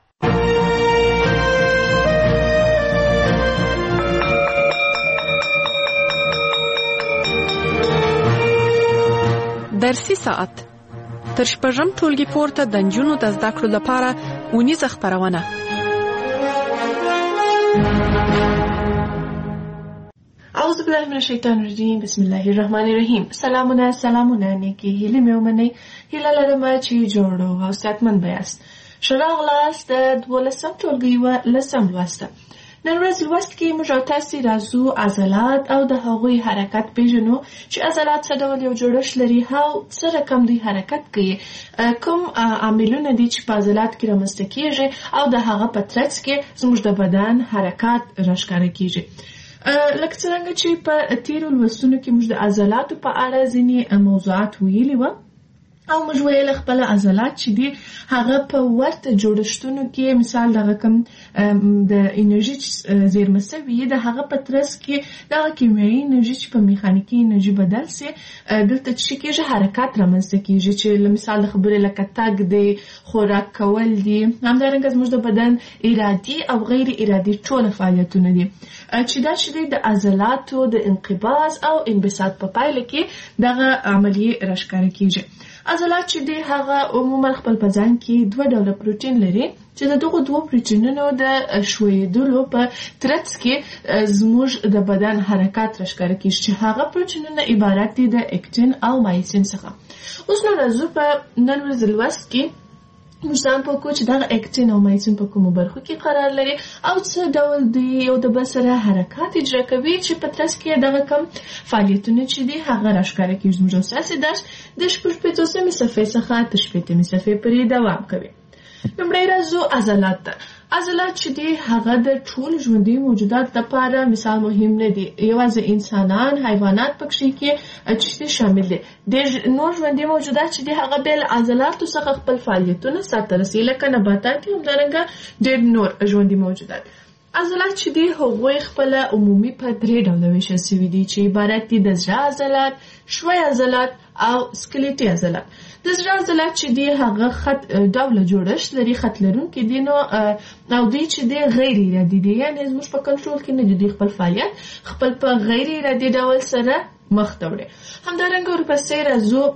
درسي ساعت تر شپږم ټولګي پورته د نجونو د زده کړو لپاره اونیزه خپرونه اعوذ بالله من الشیطان الرجیم بسم الله الرحمن الرحیم سلامونه نیکی هیله مې ومنئ هیله لرم چې جوړ او صحتمند بیاست ښه راغلاست د 12 ټولګي لسم لوست نن ورځ لوست کې موږ تاسو راځو عضلات او د هغوی حرکت پیژنو چې عضلات څه ډول یو جوړښت لري او څه رقم دوی حرکت کوي کوم عاملونه دي چې په عضلات کې رامنځته کیږي او د هغه په ترڅ کې زموږ د بدن حرکت راښکاره کیږي لکه څنګه چې په تیرو لوستونو کې موږ د عضلاتو په اړه ځینې موضوعات ویلي وو او موږ ویل خپل عضلات چې دي هغه په ورته جوړښتونو کې مثال دغه کوم د انرژي زیرمه سوي د هغه په ترڅ کې د کیمیاوي انرژي چې په میخانیکي انرژي بدل سي دلته چې کېږي حرکت رامنځته کیږي چې مثال د خبرې لکه تګ دی خوراک کول دي همدارنګه زموږ د بدن ارادي او غیر ارادي ټول فعالیتونه دي چې دا چې د عضلاتو د انقباض او انبساط په پایله کې دغه عملیه راښکاره کیږي عضلات چې دی هغه عموما خپل په ځان کې دوه ډوله پروتین لري چې د دغه دوه پروتینونو د ښویېدلو په ترڅ کې زموږ د بدن حرکت راښکاره کیږي چې هغه پروتینونه عبارت دي د اکتین او مایسین څخه اوس نو راځو په نن ورځ لوست کې موږ ځان پوهکو چې دغه اکتین او مایسین په کومو برخو کې قرار لري او څه ډول دوی یو د بل سره حرکات اجرا کوي چې په ترڅ کې دغه کم فعالیتونه چې دي هغه راښکاره کیږي زموږ ستاسو درس د شپږ صفحې څخه تر شپږ صفحې پورې دوام کوي لومړی راځو عضلات ته عضلات چې دي هغه د ټول ژوندي موجودات لپاره مثال مهم نه دي یوازې انسانان حیوانات پکې کې چې شامل دي د نور ژوندي موجودات چې دي هغه بل عضلاتو څخه خپل فعالیتونه ساتل رسي لکه نباتات هم همدارنګه ډېر نور ژوندي موجودات عضلات چې دي هغوی خپل عمومي په درې ډوله ویشل شوي دي چې عبارت دي د زړه عضلات ښوی عضلات او سکلیټي عضلات د زړه عضلات چې دی هغه خط ډوله جوړښت لري خط لرونکي دي نو او دوی چې دی غیر ارادي دي یعنی زموږ په کنټرول کې نه دي خپل فعالیت خپل په غیر ارادي ډول سره مخ ته وړي همدارنګه ورپسې راځو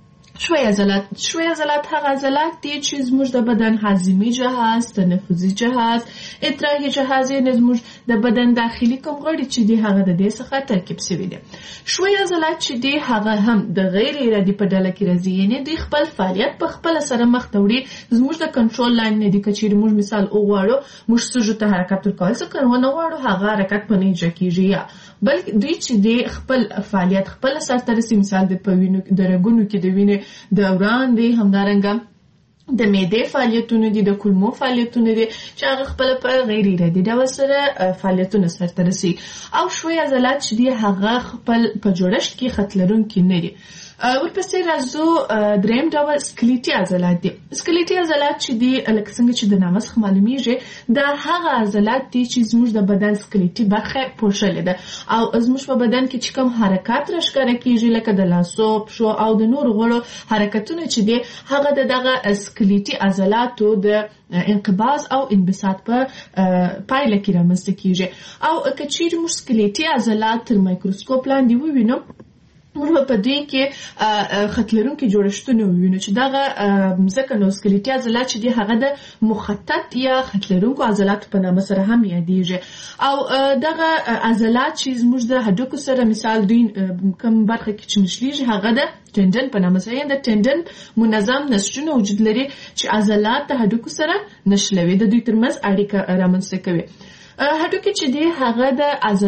ښوی عضلات هغه عضلات دي چې زموږ د بدن هاضمي جهاز تنفسي جهاز ادراکي جهاز یې زموږ د بدن داخلي کوم غړي چې دي هغه د دې څخه ترکیب شوي دي ښوی عضلات چې دي هغه هم د غیر ارادي په ډله کې راځي یعنی دوی خپل فعالیت په خپل سره مخ ته وړي زموږ د کنټرول لاین نه دي چې موږ مثال وغواړو موږ سږو ته حرکت ورکول څه کوو نه غواړو هغه حرکت په نه اجرا کیږي یا بلکې دوی چې دي خپل فعالیت خپل سره ترسي مثال د پوینو د رګونو کې د وینې دوران دی همدارنګه د معدې فعالیتونه دي، د کولمو فعالیتونه دي چې هغه خپل په غیر ارادي ډول سره فعالیتونه سرته رسي، او شوي عضلات چې دي هغه خپل په جوړښت کې خط لرونکي نه دي. ورپسې راځو دریم ډول سکلیټي عضلات دي. سکلیټي عضلات چې دي لکه څنګه چې د نامه څخه معلومیږي دا هغه عضلات دي چې زموږ د بدن سکلیټي برخه پوښلې ده او زموږ په بدن کې چې کوم حرکات راښکاره کیږي لکه د لاسو، پښو او د نورو غړو حرکتونه چې دي هغه دغه سکلیټي عضلاتو د انقباض او انبساط په پایله کې رامنځته کیږي. او که چیرې موږ سکلیټي عضلات تر مایکروسکوپ لاندې ووینو موږ په دې کې خط لرونکي جوړښتونه ووینو چې دغه ځکه نو سکلیټي عضلات چې دي هغه د مخطط یا خط لرونکو عضلاتو په نامه سره هم یادېږي. او دغه عضلات چې زموږ د هډوکو سره مثال دوی کوم برخه کې چې نښلېږي هغه د ټندن په نامه سره، د ټندن منظم نسجونه وجود لري چې عضلات د هډوکو سره نښلوي، د دوی ترمنځ اړیکه رامنځته کوي. هډوکي چې دی هغه د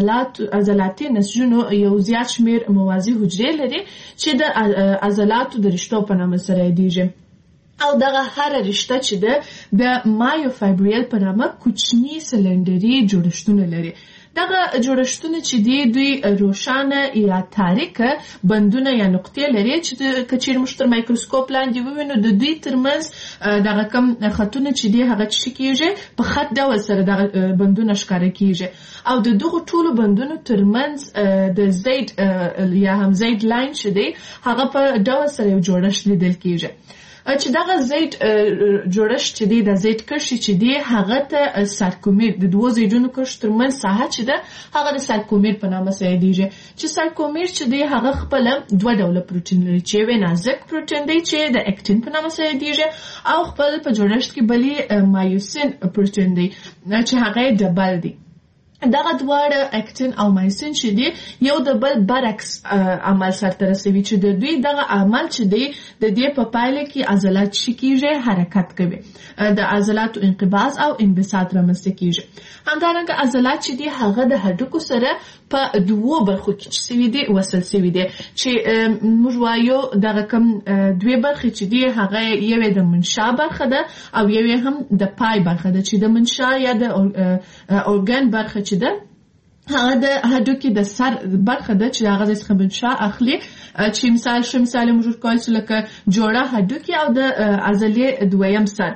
عضلاتي نسجونو یو زیات شمیر موازي حجرې لري چې د عضلاتو د رشتو په نامه سره یادېږي. او دغه هر رشته چې ده د مایوفایبریل په نامه کوچني سلندري جوړښتونه لري. دغه جوړښتونه چې دی دوی روښانه یا تاریکه بندونه یا نقطې لري چې کچیر موږ تر مایکروسکوپ لاندې ووینو د دوی ترمنځ دغه کم خطونه چې دی هغه چې کیږي په خط ډول سره دغه بندونه ښکاره کیږي او د دغه ټولو بندونو ترمنځ د زید یا هم زید لاین چې دی هغه په ډول سره یو جوړښت لیدل کیږي چې دغه زید جوړښت چې دی د زید کرښې چې دی هغه ته سارکومیر د دوو زیدونو کرښو ترمنځ ساحه چې ده هغه د سارکومیر په نامه سره یادېږي. چې سارکومیر چې دی هغه خپله دوه ډوله پروټین لري چې یو نازک پروټین دی چې د اکټین په نامه سره یادېږي او خپل په جوړښت کې بلې مایوسین پروټین دی چې هغه ډبل دی. دغه دواړه اکټین او مایسین چې دی یو د بل برعکس عمل سرته رسوي چې د دوی دغه عمل چې دی د دې په پایله کې عضلات چې کیږي حرکت کوي، د عضلاتو انقباض او انبساط رامنځته کیږي. همدارنګه عضلات چې دی هغه د هډوکو سره په دوو برخو کې چې سوي دي وصل سوي دي چې موږ وایو دغه کوم دوه برخې چې دی هغه یوې د منشا برخه ده او یوې هم د پای برخه ده چې د منشا یا د اورګان برخه چې ده هغه د هډوکي د سر برخه ده چې هغه څخه منشا اخلي چې مثال موږ کولی لکه جوړه هډوکي او د عضلې دویم سر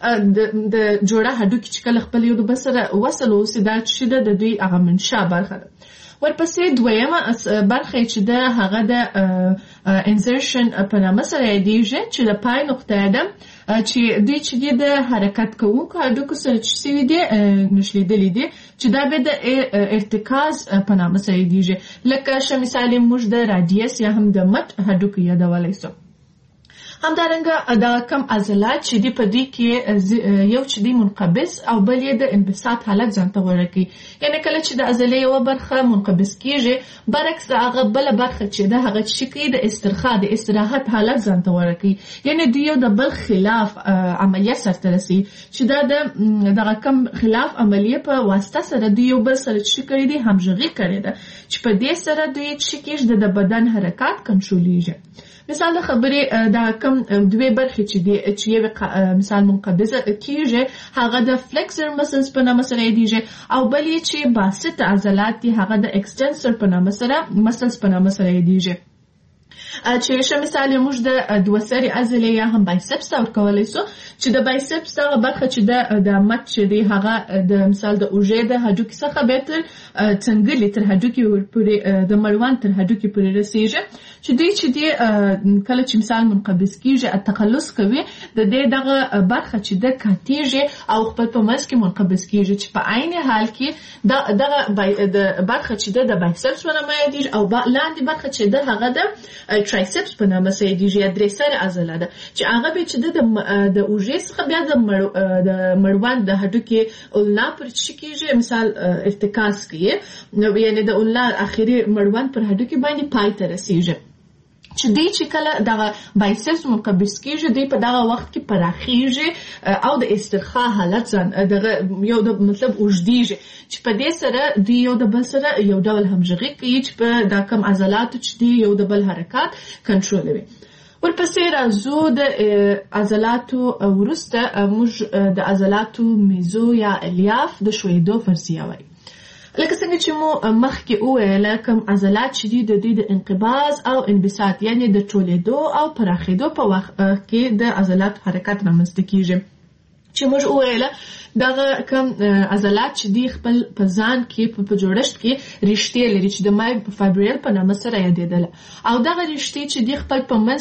د جوړه هډوکي چې کله خپل یو د بل سره وصل اوسي دا چې د دوی هغه منشا برخه ده. ورپسې دویمه برخه چې ده هغه د انسرشن په نامه سره یادېږي چې د پای نقطه ده چې دوی چې د حرکت کوونکو هډوکو سره چې سوي دي نښلېدلي دي چې دا به د ارتکاز په نامه سره یادېږي لکه ښه مثال موږ د رادیس یا هم د مټ هډوکو یادولی سو. همدارنګه دا کم عضلات چې دی په دې کې یو چې دی منقبض او بل یې د انبساط حالت ځانته غوره کوي، یعنی کله چې د عضلې یو برخه منقبض کیږي برعکس هغه بل برخه چې ده هغه چې کوي د استرخاء د استراحت حالت ځانته غوره کوي، یعنی دوی یو د بل خلاف عملیه سرته رسي چې دا دغه کم خلاف عملیه په واسطه سره دوی یو بل سره چې کړي دي همغږي کړي ده چې په دې سره دوی چې کېږي د بدن حرکات کنټرولېږي. مثال د خبرې دا کم دوه برخې چې دی چې یو مثال منقبضه کیږي هغه د فلکسر مسلز په نامه سره یادېږي او بل یې چې باسط عضلات دي هغه د اکستنسر په نامه سره مسلز په نامه سره یادېږي. چې ښه مثال موږ د دوه سرې عضلې یا هم بایسپس ورکولی سو چې د بایسپس دغه برخه چې د مټ چې دی هغه د مثال د اوږې د هډوکي څخه بیا تر څنګلې تر هډوکي پورې د مړوند تر هډوکي پورې رسېږي چې دوی چې دی کله چې مثال منقبض کیږي تقلص کوي د دې دغه برخه چې د کاتیږي او خپل په منځ کې منقبض کیږي چې په عین حال کې دغه د برخه چې د بایسپس په نامه یادېږي او لاندې برخه چې د هغه د ترایسپس په نامه سره یادېږي یا درې سرې عضله ده چې هغه به چې د اوږې څخه بیا د مړوند د هډوکي اولنا پر چې کیږي مثال ارتکاز کوي نو یعنی د اولنا اخري مړوند پر هډوکي باندې پای ته رسېږي چې دوی چې کله دغه بایسپس منقبض کیږي دوی په دغه وخت کې پراخیږي او د استرخاء حالت دغه یو د مطلب اوږدیږي چې په دې سره دوی یو د بل سره یو ډول همغږي کوي چې په دا کم عضلاتو چې دوی یو د بل حرکات کنټرولوي. ورپسې راځو د عضلاتو وروسته موږ د عضلاتو میزو یا الیاف د ښویېدو فرضیه وایو. لکه څنګه چې مو مخکې وویله کوم عضلات چې دي د دوی د انقباض او انبساط یعنې د ټولېدو او پراخېدو په وخت کې د عضلاتو حرکت رامنځته کیږي. چې موږ وویله دغه کوم عضلات چې دي خپل په ځان کې په جوړښت کې رشتې لري چې د مایوفایبریل په نامه سره یادېدله او دغه رشتې چې دي خپل په منځ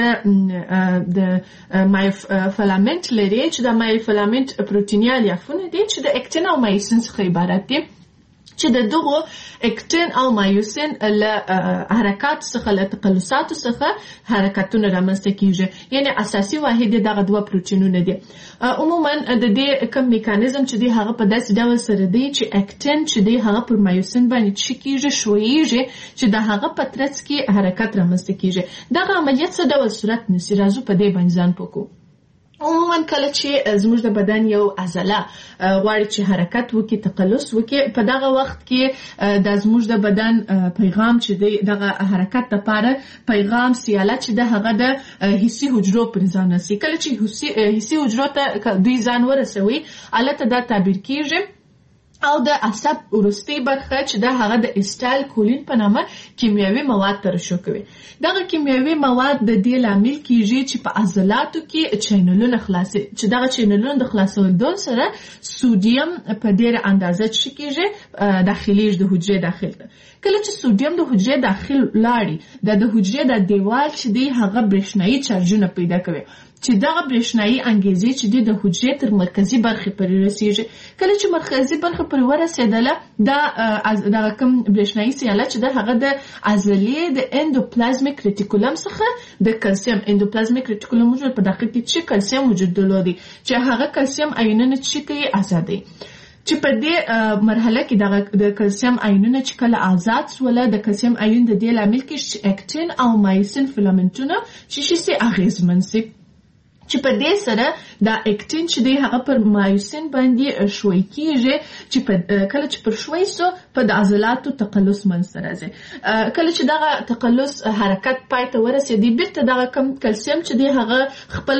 کې د مایوفیلامنټ لري چې د مایوفیلامنټ پروتیني الیافونه دي چې د اکتین او مایوسین څخه عبارت دي چې د دغو اکتین او مایوسین له حرکات څخه له تقلصاتو څخه حرکتونه رامنځته کیږي. یعنې اساسي واحد دغه دوه پروتینونه دي. عموما د دې کوم میکانیزم چې دی هغه په داسې ډول سره دی چې اکتین چې دی هغه پر مایوسین باندې څه کیږي ښویېږي چې د هغه په ترڅ کې حرکت رامنځته کیږي. دغه عملیات څه ډول صورت نیسي راځو په دې باندې ځان پوه کوو. عموما کله چې زموږ د بدن یو عضله غواړي چې حرکت وکړي تقلص وکړي په دغه وخت کې د زموږ د بدن پیغام چې دی دغه حرکت لپاره پیغام سیاله چې د هغه د حسي حجرو پر ځان رسي. کله چې حسي حجرو ته دوی ځان ورسوي هلته دا تعبیر کیږي او د عصب وروستۍ برخه چې د هغه د اسټایل کولین په نامه کیمیاوي مواد ترشح کوي. دغه کیمیاوي مواد د دې لامل کیږي چې په عضلاتو کې چینلونه خلاصي چې دغه چینلونه د خلاصولو سره سودیم په ډیره اندازه چې کیږي داخلي د حجرې داخل ته. کله چې سودیم د حجرې داخل لاړي د حجرې د دیوال چې دی هغه برېښنايي چارجونه پیدا کوي چې دغه برېښنايي انګیزې چې د حجرې تر مرکزي برخې پورې رسیږي. کله چې مرکزي برخه پورې ورسېدله دغه کوم برېښنايي سیاله چې د هغه د عضلې د اندوپلازمیک ریټیکولم څخه د کلسیم اندوپلازمیک ریټیکولم موجود په داخل کې چې کلسیم وجود درلودي چې هغه کلسیم آیونونه چې کوي آزادي چې په دې مرحله کې د کلسیم آیونونه چې کله آزاد سوله د کلسیم آیون د دې لامل کې چې اکتین او مایوسین فیلامنټونه چې اغیزمن سي چې په دې سره دا اکتین چې دی هغه پر مایوسین باندې ښوی کیږي چې کله چې پر ښوی سو په د عضلاتو تقلص منځته راځي. کله چې دغه تقلص حرکت پای ته ورسېدي بیرته دغه کم کلسیم چې دی هغه خپل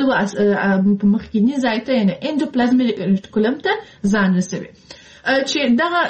په مخکینی ځای ته یعنې اندوپلازمیک ریټیکولم ته ځان رسوي. چې دغه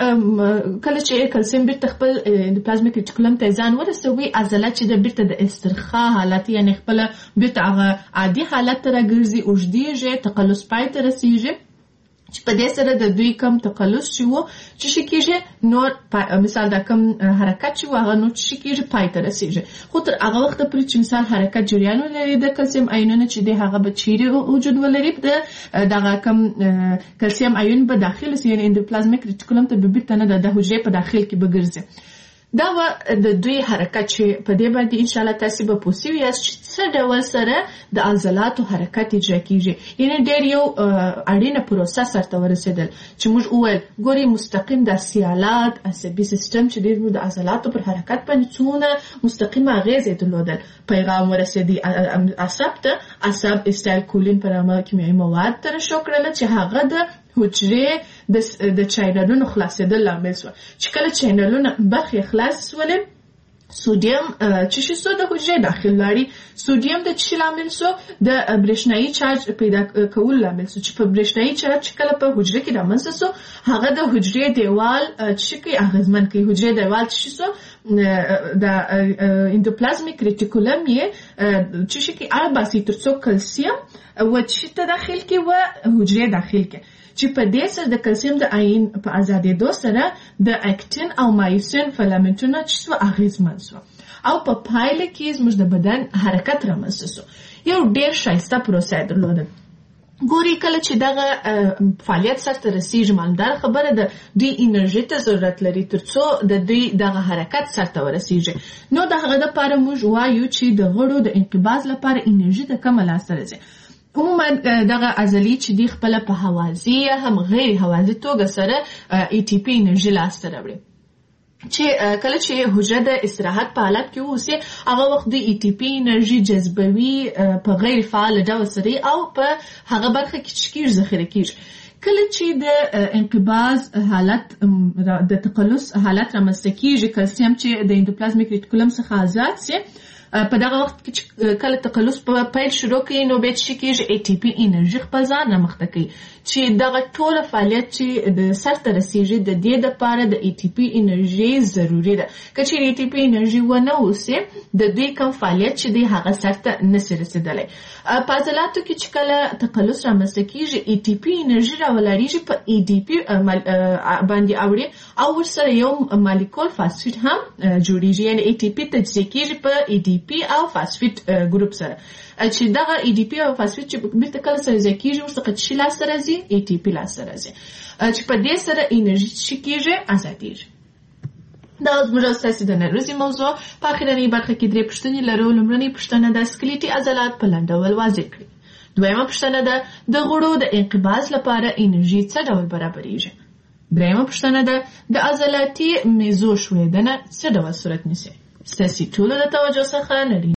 کله چې کلسیم بیرته خپل اندوپلازمیک ریټیکولم ته ځان ورسوي عضله چې د بیرته د استرخاء حالت یعنې خپله بیرته هغه عادي حالت ته راګرځي اوږدېږي تقلص پای ته رسېږي چې په دې سره د دوی کم تقلص چې و چې کېږي نور مثال دا کم حرکت چې و هغه نور چې کېږي پای ته رسېږي. خو تر هغه وخته پورې چې مثال حرکت جریان ولري د کلسیم آیونونه چې دی هغه به چیرې وجود ولري دغه کم کلسیم آیون به داخل سي یعنې اندوپلازمیک ریټیکولم ته به بیرته نه د حجرې په داخل کې به ګرځي. دا و د دوی حرکت چې په دې باندې ان شاء الله تاسو به پوه سوي یاست چې څه ډول سره د عضلاتو حرکت اجرا کیږي. یعنې ډېر یو اړینه پروسه سرته ورسېدل چې موږ وویل ګوري مستقیم د سیالات عصبي سیستم چې ډېر د عضلاتو پر حرکت باندې څونه مستقیمه اغیزې درلودل. پیغام ورسېدي عصب ته عصب اسټایل کولین په نامه کیمیاوي مواد ترشح کړله چې هغه د حجرې د چینلونو خلاصېدل لامل شو چې کله چینلونه برخې خلاص شولې سودیم چې شو د حجرې داخل لاړي. سودیم د چی لامل شو د برېښنايي چارج پیدا کول لامل شو چې په برېښنايي چارج کله په حجرې کې رامنځته شو هغه د حجرې دیوال چې کوي اغیزمن کوي. حجرې دیوال چې شو د اندوپلازمیک ریټیکولم یې چې کوي باسي ترڅو کلسیم و چې ته داخل کې و حجرې داخل کې چې په دې سره د کلسیم د آیون په آزادېدو سره د اکتین او مایوسین فیلامنټونه چې اغیزمن شو او په پایله کې زموږ د بدن حرکت رامنځته شو. یو ډېر ښایسته پروسه یې درلوده. ګوري کله چې دغه فعالیت سرته رسېږي مالدار خبره ده دوی انرژي ته ضرورت لري ترڅو د دوی دغه حرکت سرته ورسېږي. نو د هغه دپاره موږ وایو چې د غړو د انقباض لپاره انرژي د کمه لاسته راځي. عموما دغه عضلې چې دی خپله په هوازي یا هم غیر هوازي توګه سره ATP انرژي لاسته راوړي چې کله چې حجره د استراحت په حالت کې اوسي هغه وخت د ATP انرژي جذبوي په غیر فعال ډول سره او په هغه برخه کې چې ذخیره کیږي. کله چې د انقباض حالت د تقلص حالت رامنځته کیږي کلسیم چې د اندوپلازمیک ریټیکولم څخه آزاد سي په دغه وخت کې چې کله تقلص په پیل شروع کړي نو به چې کېږي ATP انرژي خپل ځان رامخته کوي چې دغه ټول فعالیت چې د سر ته رسیږي د دې لپاره د ATP انرژي ضروری ده که چې ATP انرژي ونه اوسي د دې کوم فعالیت چې دی هغه سر ته نشي رسیدلی په عضلاتو کې چې کله تقلص رامنځته کېږي ATP انرژي راولاړېږي په ADP باندې اوړي او ورسره یو مالیکول فاسفیټ هم جوړیږي یعنی ATP تجزیه کېږي په ADP او فاسفیټ ګروپ سره چې دغه ADP او فاسفیټ چې بیرته کله سره ځای کېږي ورڅخه چې لاسته راځي ATP لاسته راځي چې په دې سره انرژي چې کېږي ازادېږي. دا زموږ ستاسو د نن ورځې موضوع په اخرنۍ برخه کې 3 پوښتنې لرو. لومړنۍ پوښتنه د سکلیټي عضلات په لنډ ډول واضح کړئ. دویمه پوښتنه ده د غړو د انقباض لپاره انرژي څه ډول برابرېږي. دریمه پوښتنه ده د عضلاتي میزو ښویدنه څه ډول صورت نیسي. ستاسو ټولو د توجه څخه